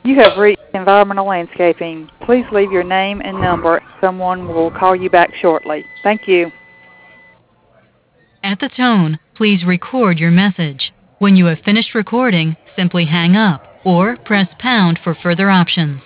You have reached Environmental Landscaping. Please leave your name and number, and someone will call you back shortly. Thank you. At the tone, please record your message. When you have finished recording, simply hang up or press pound for further options.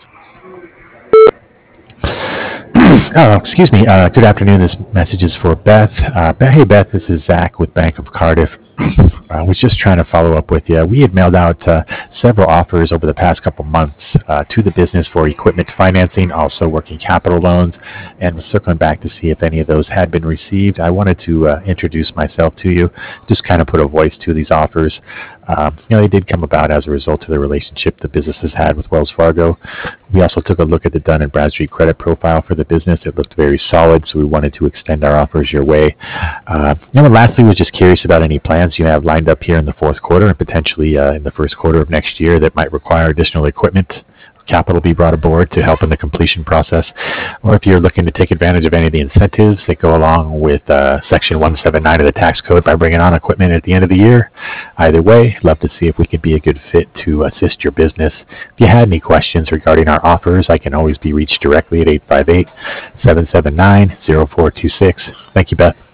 Oh, excuse me. Good afternoon. This message is for Beth. Hey, Beth, this is Zach with Bank of Cardiff. I was just trying to follow up with you. We had mailed out several offers over the past couple months to the business for equipment financing, also working capital loans, and was circling back to see if any of those had been received. I wanted to introduce myself to you, just kind of put a voice to these offers. They did come about as a result of the relationship the business has had with Wells Fargo. We also took a look at the Dun & Bradstreet credit profile for the business. It looked very solid, so we wanted to extend our offers your way. And lastly, was just curious about any plans you have lined up here in the fourth quarter and potentially in the first quarter of next year that might require additional equipment, capital be brought aboard to help in the completion process, or if you're looking to take advantage of any of the incentives that go along with Section 179 of the tax code by bringing on equipment at the end of the year. Either way, love to see if we could be a good fit to assist your business. If you had any questions regarding our offers, I can always be reached directly at 858-779-0426. Thank you, Beth.